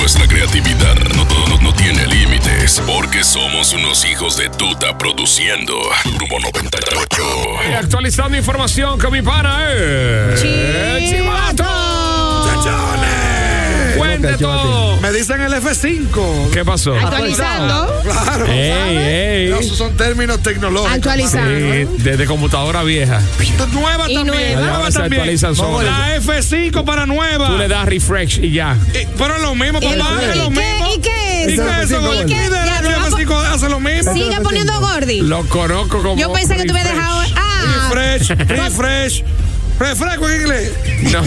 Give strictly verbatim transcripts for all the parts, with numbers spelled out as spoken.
Nuestra creatividad no, no, no tiene límites, porque somos unos hijos de tuta produciendo Turbo noventa y ocho. Y actualizando información con mi pana, eh. ¡Chivato! ¡Chachones! ¡Cuente todo! Me dicen el F cinco. ¿Qué pasó? Actualizando. Claro. Ey, ey. Esos son términos tecnológicos. Actualizando. Sí, desde computadora vieja. Nueva Y también. nueva. Nueva Se también. actualizan solas. La F cinco para nueva. Tú le das refresh y ya. Y- Pero es lo mismo, ¿Y el- papá. Es ¿Y lo qué? mismo. ¿Y qué es ¿Y eso? qué es eso? ¿Y ¿Y qué? de Ya, la lo F va- cinco hace lo mismo? Sigue poniendo Gordy. Lo conozco como Yo pensé que tú habías dejado. Ah, Refresh, refresh. Refresco en inglés. No.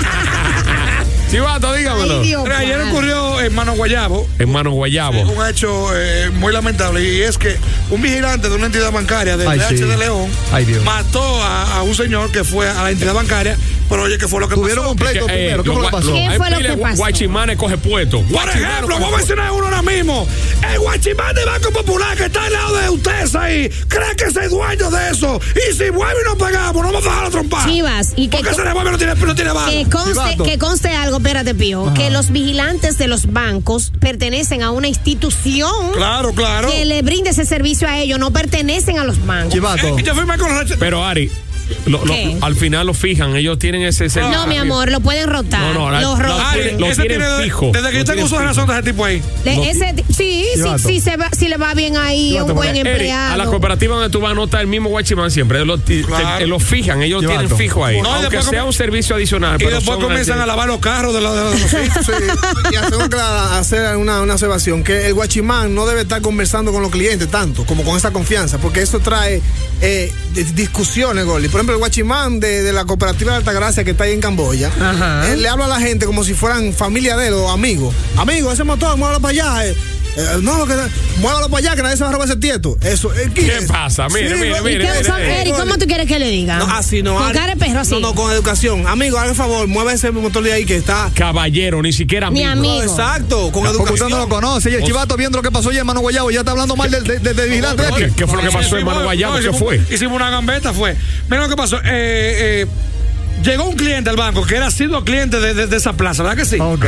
Chivato, dígamelo. Ay, Dios. Mira, ayer padre. ocurrió en Mano Guayabo Hermano Guayabo. un hecho eh, muy lamentable, y es que un vigilante de una entidad bancaria del Ay, D H sí. de León Ay, Dios. mató a, a un señor que fue a la entidad bancaria, pero oye, ¿qué fue lo que Tuvieron pasó? un pleito Que, eh, primero. ¿Qué los fue lo que gua- pasó? ¿Qué hay fue lo pile que de pasó? Guachimanes coge puesto. Por Guachimano ejemplo, coge voy a mencionar uno ahora mismo. El guachimán de Banco Popular que está al lado de ustedes ahí, cree que es dueño de eso. Y si vuelve y no pagamos, no vamos a dejar la trompa. Chivas, y que, Porque se devuelve no tiene, no tiene bala. que, conste, Chivato. que conste algo, espérate, Pío, que los vigilantes de los bancos pertenecen a una institución Claro, claro. que le brinde ese servicio a ellos, no pertenecen a los bancos. Chivato. Eh, yo firmé con la- Pero Ari, lo- lo- ¿Qué? al final lo fijan, ellos tienen ese servicio. No, mi amor, lo pueden rotar. No, no, la- los la- rotan. Ari, Lo ese tienen tiene- fijo. Desde que yo Lo tengo tienen uso de razón de ese tipo ahí. De Lo- ese, sí, sí, Chivato. sí, se va, si le va bien ahí, Chivato, un buen porque, Eri, empleado. a la cooperativa donde tú vas a notar el mismo guachimán siempre. Lo, ti- Claro. te- lo fijan, ellos Chivato. tienen fijo ahí. No, y aunque después sea com- un servicio adicional. Y pero después son comienzan gente- a lavar los carros de los, de los sitios. Sí, y hacemos que hacer una, una observación, que el guachimán no debe estar conversando con los clientes tanto, como con esa confianza, porque eso trae eh, di- discusiones, Goli. Por ejemplo, el guachimán de, de la cooperativa de Altagracia que está ahí en Camboya, Ajá. él le habla a la gente como si fueran familia de él o amigos. Amigos, ese motor, muévalo para allá. eh. Eh, no, que, muévalo para allá, que nadie se va a robar ese tieto. Eso, eh, ¿Qué es? pasa? Mire, mire, ¿y mire, ¿Qué- mire, cómo- mire. Eri, ¿cómo tú quieres que le diga? No, así no. Con Ari. cara de perro así. No, no, con educación. Amigo, haga el favor, mueva ese motor de ahí que está. Caballero, ni siquiera Mi amigo. amigo. Exacto, con Porque usted educación. no lo conoce. Y el chivato viendo lo que pasó ayer, hermano Guayabo, ya está hablando mal del de, de, de vigilante. ¿Qué, este. qué fue lo que pasó, hermano Guayabo? No, ¿Qué hicimos- fue? Hicimos una gambeta, fue. Mira lo que pasó. Eh, eh, llegó un cliente al banco que era sido cliente de, de- de esa plaza, ¿verdad que sí? Ok.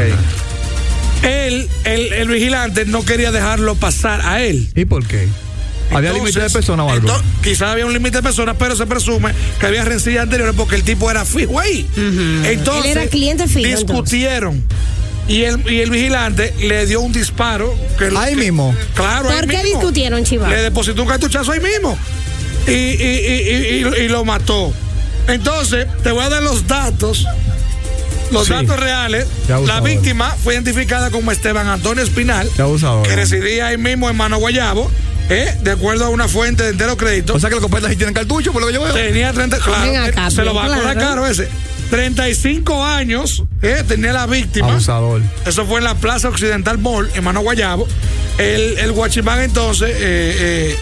Él, el, el vigilante, no quería dejarlo pasar a él. ¿Y por qué? ¿Había Entonces, límite de personas o algo? entonces, quizás había un límite de personas, pero se presume que había rencillas anteriores porque el tipo era fijo ahí. Entonces, Él era cliente fijo, discutieron. Y el, y el vigilante le dio un disparo. Que, Ahí que- mismo. Claro, ahí ¿Por qué mismo. discutieron, Chiva? Le depositó un cartuchazo ahí mismo. Y, y, y, y, y- y lo mató. Entonces, te voy a dar los datos. Los Sí. datos reales. Qué La abusador. víctima fue identificada como Esteban Antonio Espinal, Qué abusador. que residía ahí mismo en Mano Guayabo, ¿eh? De acuerdo a una fuente de entero crédito. O sea que los copetas sí tienen cartucho, por lo que yo veo. Tenía treinta, claro, Ven acá, eh, se lo va a claro. cobrar caro ese. treinta y cinco años, ¿eh? Tenía la víctima. Abusador. Eso fue en la Plaza Occidental Mall, en Mano Guayabo. El, el guachimán entonces eh, eh,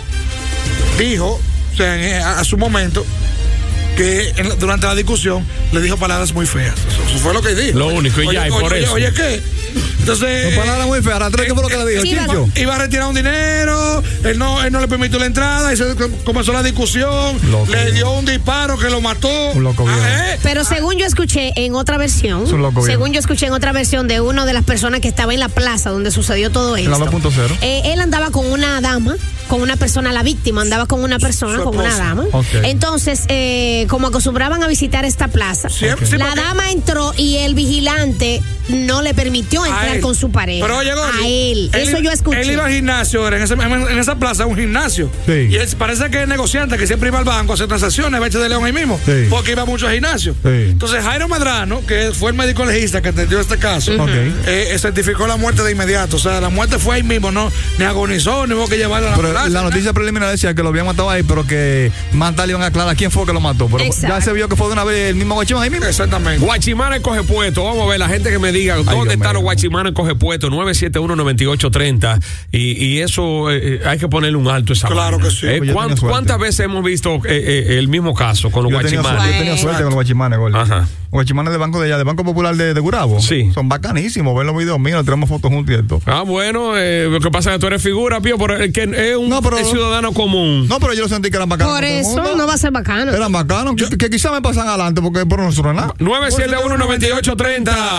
dijo, o sea, en- a, a su momento, que en- durante la discusión le dijo palabras muy feas. Eso, eso fue lo que dijo. Lo único, y Oye, ya, y oye, por oye, eso. Oye, ¿qué? Entonces. No palabra muy fea. Arrastré, ¿qué fue lo que le dijo? Sí, Chincho. Iba a retirar un dinero, él no, él no le permitió la entrada, y se comenzó la discusión, Loco, le viejo. dio un disparo que lo mató. Un loco, viejo. Ah, ¿eh? Pero según yo escuché en otra versión, Es un loco, según viejo. yo escuché en otra versión de una de las personas que estaba en la plaza donde sucedió todo En esto. la dos punto cero. Eh, él andaba con una dama, con una persona, la víctima andaba con una persona, Su con una esposa. dama. Ok. Entonces, eh, como acostumbraban a visitar esta plaza, Siempre- sí, la porque- dama entró y el vigilante no le permitió A entrar él. con su pareja. Pero oye, Gordy, a él. Eso iba- yo escuché. Él iba al gimnasio, era en, ese- en esa plaza, un gimnasio. Sí. Y él parece que es negociante, que siempre iba al banco a hacer transacciones, Beche de León ahí mismo. Sí. Porque iba mucho al gimnasio. Sí. Entonces, Jairo Medrano, que fue el médico legista que atendió este caso, Ok. eh, certificó la muerte de inmediato. O sea, la muerte fue ahí mismo, no ni agonizó, ni hubo que llevarlo a la Pero ambulancia, la noticia preliminar decía que lo habían matado ahí, pero que más tarde iban a aclarar quién fue que lo mató. Pero Exacto. ya se vio que fue de una vez el mismo guachimán ahí mismo. Exactamente. Guachimanes coge puesto. Vamos a ver, la gente que me diga dónde Dios están mío. los guachimanes coge puesto. nueve siete uno, nueve ocho tres cero. Y, y eso eh, hay que ponerle un alto a esa Claro vaina. que sí. Eh, Pues yo ¿cuán- tenía suerte. ¿Cuántas veces hemos visto eh, eh, el mismo caso con los Yo he tenido, guachimanes? suerte, yo he tenido suerte con los guachimanes, Gordy. Ajá. Los guachimanes del Banco de allá, del Banco Popular de, de Gurabo. Sí. Son bacanísimos. Ven los videos míos, nos tiramos fotos juntos y esto. Ah, bueno, eh, lo que pasa es que tú eres figura, Pío, pero el que es un No, pero- es ciudadano común. No, pero yo lo sentí que eran bacanos. Por con todo el eso mundo. no va a ser bacano. Eran bacanos. Que, que quizás me pasan adelante porque por nosotros nada. nueve siete uno, nueve ocho tres cero. Guachimán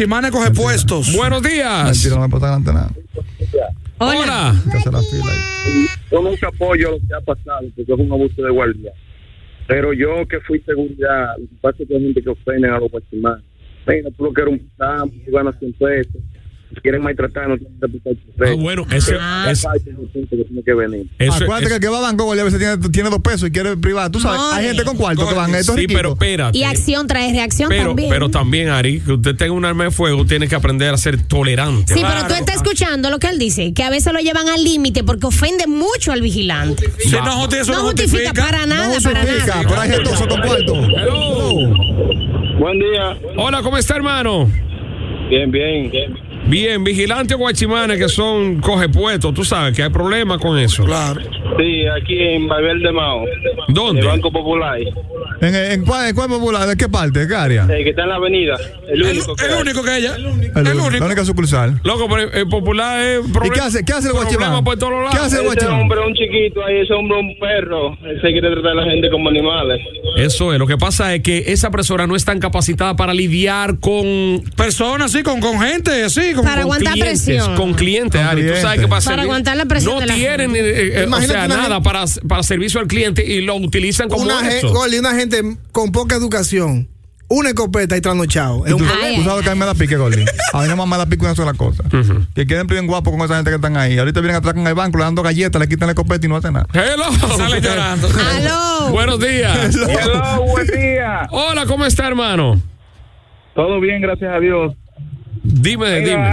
Guachimanes coge puestos. Buenos días. Mentira, no me puedo adelantar nada. Hola. Hola. Hay que hacer la fila ahí. Yo nunca apoyo lo que ha pasado, porque es un abuso de guardia. Pero yo que fui seguridad, lo que pasa es que hay gente que ofende a los guachimanes. Venga, tú lo que eres un campo, tú ganas cien pesos. Si quieren maltratar, no tienen que aplicar tu Ah, bueno, ese, Ah. es, que tiene que venir. eso, Acuérdate que el que va a banco, a veces tiene, tiene dos pesos y quiere privar. Tú sabes, No, hay eh. gente con cuarto que van a estos sí, riquitos. pero espérate. Y acción trae reacción pero, también. pero también, Ari, que usted tenga un arma de fuego, tiene que aprender a ser tolerante. Sí, Claro. pero tú estás escuchando lo que él dice, que a veces lo llevan al límite porque ofende mucho al vigilante. Si no justifica, eso No no justifica justifica. para nada, No para justifica, nada. pero hay gente con cuarto. Hello. Buen día. Hola, ¿cómo está, hermano? Bien, bien. Bien, vigilante o guachimanes que son cogepuestos, tú sabes que hay problemas con eso. Claro. Sí, aquí en Babel de Mao. ¿Dónde? El Banco Popular. ¿En, en, cuál, en cuál popular? ¿De qué parte? ¿De qué área? El que está en la avenida. El El, único que el hay. único que ella. El, El- único. La única sucursal. Loco, pero el popular es ¿Y problema. qué hace, qué hace el guachimán? Problema por todos lados. ¿Qué hace el Ese guachimán? hombre es un chiquito ahí, ese hombre es un perro. Él se quiere tratar a la gente como animales. Eso es, lo que pasa es que esa persona no es tan capacitada para lidiar con Personas así, con, con gente así. Con, Para con- aguantar clientes, presión. con clientes, Con Ari. Tú sabes que para, Para servi- aguantar la presión no de la tienen gente. eh, eh, o Imagínate sea, una nada gente- para, para servicio al cliente y lo utilizan como Una, gen- eso. Gordy, una gente con poca educación, una escopeta y trasnochado. Es Y un tú, problema. Ay, tú ay, sabes que a mí me da pique, Gordy. A mí no más me da pique una sola cosa. Que queden bien guapos con esa gente que están ahí. Ahorita vienen atrás con el banco, le dando galletas, le quitan la escopeta y no hacen nada. Hello. Sale llorando. Aló. Buenos días. Hello, buen día. Hola, ¿cómo está, hermano? Todo bien, gracias a Dios. Dime, dime.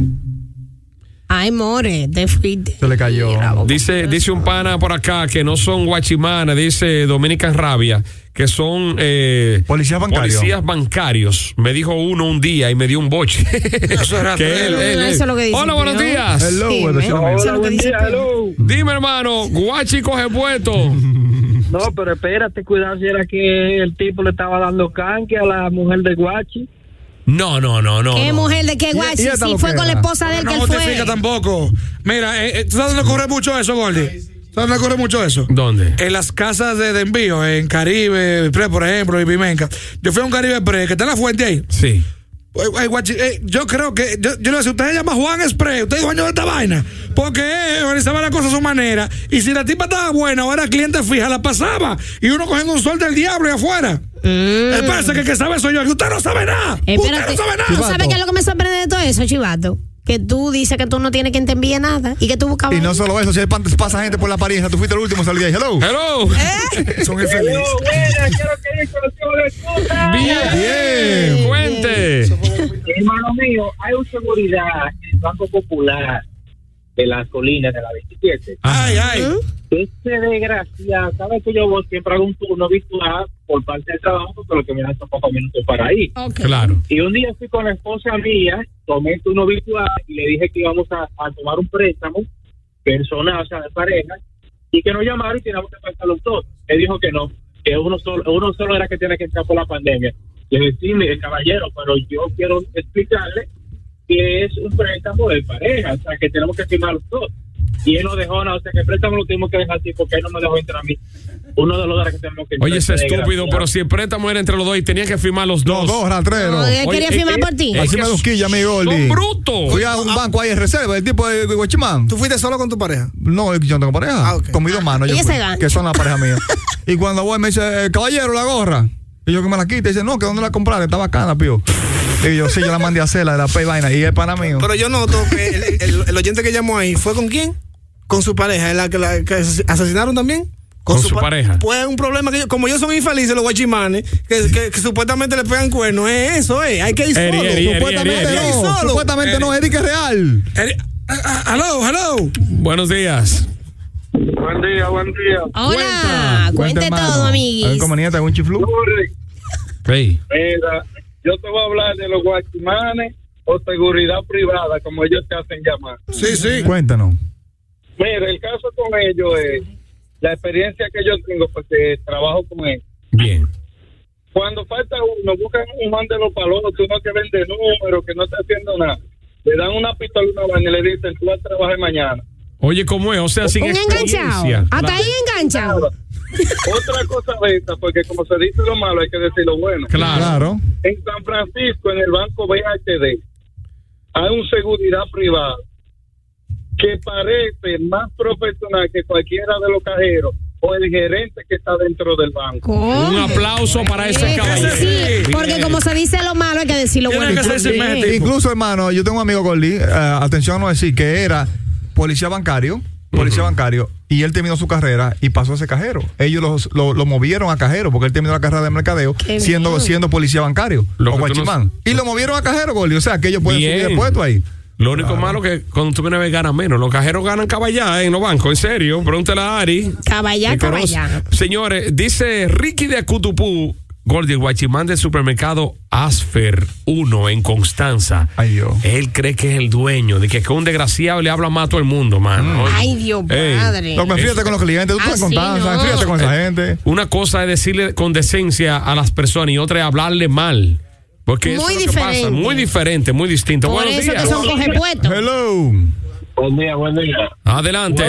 Ay, more, te fuiste. Se le cayó. Dice, dice un pana por acá que no son guachimanes, dice Dominican Rabia, que son eh, Policías bancarios. policías bancarios. Me dijo uno un día y me dio un boche. Eso era Que tremendo. él- él- Eso es lo que dice Hola, el buenos peor. días. Hello, Sí, bueno, ¿eh? sí, lo mismo. Eso es lo que buen dice día, el peor. hello. Dime, hermano, guachi coge puesto. No, pero espérate, cuidado si era que el tipo le estaba dando canque a la mujer de Guachi. No, no, no, no. ¿Qué no. mujer de qué ¿Y- guachi? y esta Si lo fue que con la era? esposa de él No que él justifica fue. tampoco. Mira, eh, eh, ¿tú sabes dónde ocurre mucho eso, Gordy? ¿Sabes dónde ocurre mucho eso? ¿Dónde? En las casas de, de envío, en Caribe, Pre, por ejemplo, y Pimenca. Yo fui a un Caribe Pre, que está en la fuente ahí. Sí. Ay, ay, guachi, eh, yo creo que, yo, yo le decía, usted se llama Juan Spray, usted es dueño de esta vaina. Porque eh, organizaba la cosa a su manera. Y si la tipa estaba buena o era cliente fija, la pasaba. Y uno cogiendo un sol del diablo y afuera. Mm. Espérese que el que sabe soy yo, que usted no sabe nada. Espérate, Usted no sabe ¿tú nada. sabes qué es lo que me sorprende de todo eso, Chivato? Que tú dices que tú no tienes quien te envíe nada y que tú buscabas. Y no solo eso, si hay pan- pasa gente por la pareja, tú fuiste el último, salí ahí. Hello. Hello. Son infelices. buena, quiero que diga los de Bien. Bien. Cuente. Hermano mío, hay un seguridad en el Banco Popular de las colinas de la veintisiete. Ay, ay. Este desgraciado, ¿sabes que yo voy siempre hago un turno virtual por parte del trabajo? Porque lo que me dan son pocos minutos para ir. Ok. Claro. Y un día fui con la esposa mía, tomé el turno virtual y le dije que íbamos a, a tomar un préstamo personal, o sea, de pareja, y que nos llamaron y teníamos que pagar los dos. Él dijo que no, que uno solo, uno solo era que tiene que entrar por la pandemia. Le dije, sí, mire, caballero, pero yo quiero explicarle que es un préstamo de pareja, o sea, que tenemos que firmar los dos. Y él no dejó nada, o sea, que el préstamo lo tuvimos que dejar así porque él no me dejó entrar a mí. Uno de los dólares que tenemos que entrar. Oye, ese es estúpido, desgraciado. pero si el préstamo era entre los dos y tenían que firmar los dos. Dos, dos, ratrero. No, él Oye, quería eh, firmar eh, por ti. eh, Así que me busquilla, mi Gordy. Son brutos. Fui a un banco ahí en reserva, el tipo de, de Guachimán. ¿Tú fuiste solo con tu pareja? No, yo no tengo pareja. Ah, ok. Con mis dos manos. ¿Y yo ese fui, gancho? que son la pareja mía. Y cuando voy me dice, eh, caballero, la gorra. Y yo que me la quite. Y dice, no, que dónde la compraste, está bacana, pío. Y yo, sí, yo la mandé a hacer, la de la pay vaina. Y es pana mío. Pero yo noto que el, el- el oyente que llamó ahí fue con quién? Con su pareja, ¿es la que, la que asesinaron también? Con su pa- pareja. Pues un problema que yo, como ellos son infelices los guachimanes, que, que, que supuestamente le pegan cuernos, es eso, eh. Hay que ir Eri, solo. eri, eri, Supuestamente eri, eri. no. Solo. Supuestamente no, Eric es real. Eh, ah, ah, hello, hello. Buenos días. Buen día, buen día. Hola, cuente hermano. todo, ¿Hay amiguis. inconveniente, algún chiflú? Hey. Mira, yo te voy a hablar de los guachimanes o seguridad privada, como ellos se hacen llamar. Sí, sí. Cuéntanos. Mira, el caso con ellos es la experiencia que yo tengo, porque trabajo con ellos. Bien. Cuando falta uno, buscan un man de los palotes, uno que vende números, que no está haciendo nada. Le dan una pistola y una vaina y le dicen, tú vas a trabajar mañana. Oye, ¿cómo es? O sea, sin Un experiencia. enganchado. Hasta Claro. ahí enganchado. Otra cosa de esta, porque como se dice lo malo, hay que decir lo bueno. Claro. Claro. En San Francisco, en el banco B H D, hay un seguridad privado que parece más profesional que cualquiera de los cajeros o el gerente que está dentro del banco. ¿Cómo? Un aplauso para ese caballero. Sí, porque como se dice lo malo hay que decir lo bueno. Sí. Incluso, hermano, yo tengo un amigo Gordy, uh, atención a no decir que era policía bancario, policía uh-huh. bancario, y él terminó su carrera y pasó a ser cajero. Ellos los, lo, lo movieron a cajero porque él terminó la carrera de mercadeo siendo, siendo policía bancario lo o guachimán. No... Y lo movieron a cajero, Gordy. O sea, que ellos pueden bien. subir de puesto ahí. Lo único claro. malo que cuando tú vienes a ver ganas menos. Los cajeros ganan caballá en los bancos, en serio. Pregúntale a Ari. Caballá, caballá. Señores, dice Ricky de Acutupú, Gordy, el guachimán del supermercado Asfer uno en Constanza. Ay, Dios. Él cree que es el dueño, de que es un desgraciado le habla más a todo el mundo, mano. Mm. Ay, Dios, padre. No, fíjate con los clientes, tú estás en Constanza, no. fíjate con esa gente. Una cosa es decirle con decencia a las personas y otra es hablarle mal. Porque muy eso es diferente. Lo que pasa. Muy diferente, muy distinto. Por Buenos eso días. que son cogepuestos. Hello. Buen día, buen día. Adelante.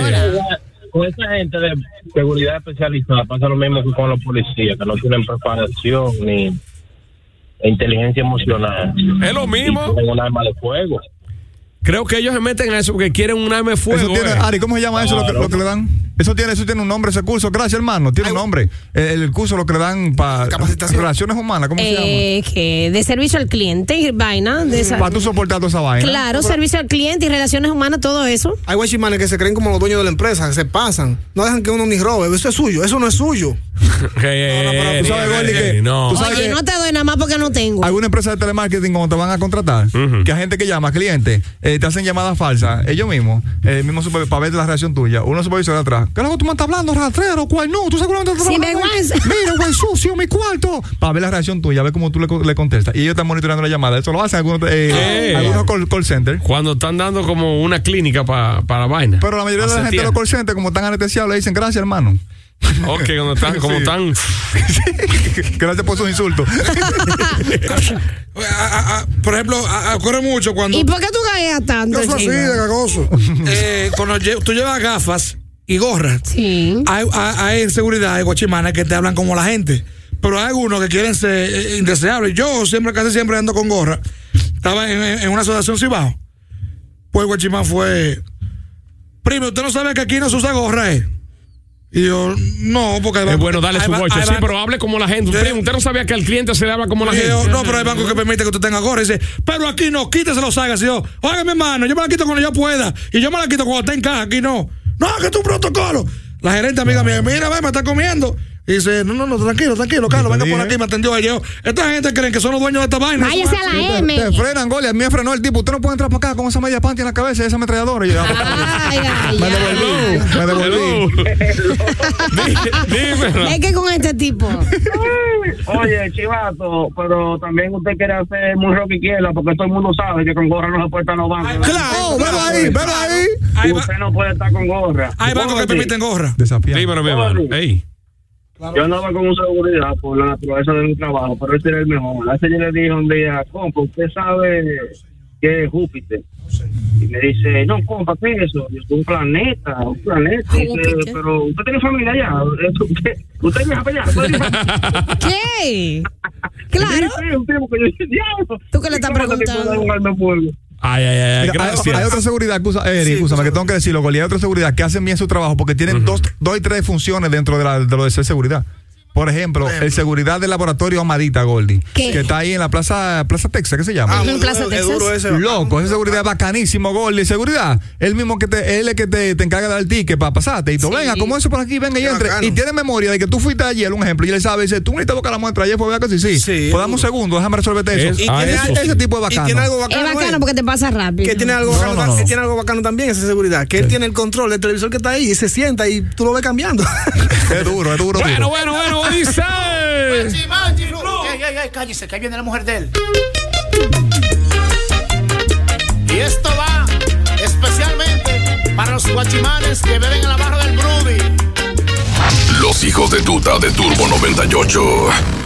Con esa gente de seguridad especializada pasa lo mismo que con los policías, que no tienen preparación ni inteligencia emocional. Es lo mismo. Con un arma de fuego. Creo que ellos se meten a eso porque quieren un arma de fuego. Eso tiene, eh. Ari, ¿cómo se llama eso? Claro. Lo, que, lo que le dan. Eso tiene, eso tiene un nombre, ese curso. Gracias, hermano. Tiene Ay, un nombre. El, el curso lo que le dan para relaciones humanas. ¿Cómo eh, se llama? Que de servicio al cliente y vaina. De esa... Para tú soportar toda esa vaina. Claro, pero... servicio al cliente y relaciones humanas, todo eso. Hay guachimanes que se creen como los dueños de la empresa, que se pasan. No dejan que uno ni robe. Eso es suyo. Eso no es suyo. Hey, no, no, pero tú sabes, Gordy, que. No. ¿Tú sabes Oye, que no te doy nada más porque no tengo. Alguna empresa de telemarketing, cuando te van a contratar, uh-huh. que hay gente que llama, cliente, eh, te hacen llamadas falsas. Ellos mismos, el mismo super, para ver la reacción tuya. Uno supervisor de atrás. ¿Qué es lo que tú me estás hablando, rastrero? ¿Cuál no? Tú seguramente estás hablando. Sin vergüenza. Mira, güey, sucio, mi cuarto. Para ver la reacción tuya, a ver cómo tú le, le contestas. Y ellos están monitoreando la llamada. Eso lo hacen algunos, eh, hey. algunos call, call centers. Cuando están dando como una clínica para pa la vaina. Pero la mayoría de la gente de los call centers, como están anestesiados, le dicen gracias, hermano. Ok, cuando están, como sí. están. Gracias por sus insultos. a, a, a, por ejemplo, a, ocurre mucho cuando. ¿Y por qué tú caes tanto? Yo soy así de gagoso. eh, cuando tú llevas gafas y gorras, sí. hay, hay, hay en seguridad, hay guachimanes que te hablan como la gente. Pero hay algunos que quieren ser eh, indeseables. Yo siempre, casi siempre ando con gorra. Estaba en, en una asociación Cibao. Pues el guachimán fue. Primo, ¿usted no sabe que aquí no se usa gorra, eh? Y yo, no, porque hay es bueno darle su boche, sí, pero hable como la gente. Usted, usted no sabía que al cliente se le habla como la gente. Yo, no, pero hay bancos que permiten que usted tenga gorra. Y dice, pero aquí no, quítese los sagas. Y yo, oiga, mi hermano, yo me la quito cuando yo pueda. Y yo me la quito cuando esté en caja, aquí no. No, que es un protocolo. La gerente amiga mía, mira, ve, me está comiendo. Y dice, no, no, no, tranquilo, tranquilo, Carlos, venga por aquí, me atendió ayer. Esta gente creen que son los dueños de esta vaina. Váyase a la M. Te, te frenan, Goli, a mí me frenó el tipo. Usted no puede entrar para acá con esa media panty en la cabeza y esa ametralladora. Y yo, ay, ay, me devolví, me devolví. Dímelo. Es que con este tipo. Oye, chivato, pero también usted quiere hacer muy rock izquierda porque todo el mundo sabe que con gorra no se puede estar en los bancos. Claro, oh, velo ahí, velo ahí. Usted no puede estar con gorra. Hay bancos que permiten gorra. Desafiante. Dímelo, mi hermano. Ey. Yo andaba con un seguridad por la naturaleza de mi trabajo, pero este era el mejor. La señora le dijo un día, compa, ¿usted sabe qué es Júpiter? Y me dice, no, compa, ¿qué es eso? Yo, un planeta, un planeta. Y dice, pero usted tiene familia allá. ¿Usted, usted viaja para allá? ¿Qué? Claro. ¿Tú qué le estás preguntando? Ay, ay, ay, Mira, gracias. Hay, hay otra seguridad, excusa, Eric, sí, escúchame, que tengo que decirlo, Goli, hay otra seguridad que hacen bien su trabajo porque tienen uh-huh. dos, dos y tres funciones dentro de, la, de lo de ser seguridad. Por ejemplo, Por ejemplo, el seguridad del laboratorio Amadita, Gordy, que está ahí en la plaza Plaza Texas, ¿qué se llama? Ah, en Plaza Texas. Duro ese, loco, esa seguridad es bacanísimo, Gordy. Seguridad, él mismo que te, él es que te, te encarga de dar el ticket para pasarte. Y tú, sí. venga, como eso por aquí, venga y entre. Bacano. Y tiene memoria de que tú fuiste ayer, un ejemplo, y él sabe, dice, tú necesitas buscar la muestra ayer, pues vea que sí, sí. sí pues dame un segundo, déjame resolverte eso. Es, y tiene, eso. Ese tipo es bacano. Y tiene algo bacano. Es bacano porque te pasa rápido. Que tiene algo, no, bacano, no, no, no. Que tiene algo bacano también, esa seguridad. Que sí. él tiene el control del televisor que está ahí y se sienta y tú lo ves cambiando. Es duro, es duro. Bueno, duro. bueno, bueno, dice. Manchi, manchi, ey, ey, ey, cállese, que ahí viene la mujer de él. Y esto va especialmente para los guachimanes que beben en la barra del Brudi. Los hijos de tuta de Turbo noventa y ocho.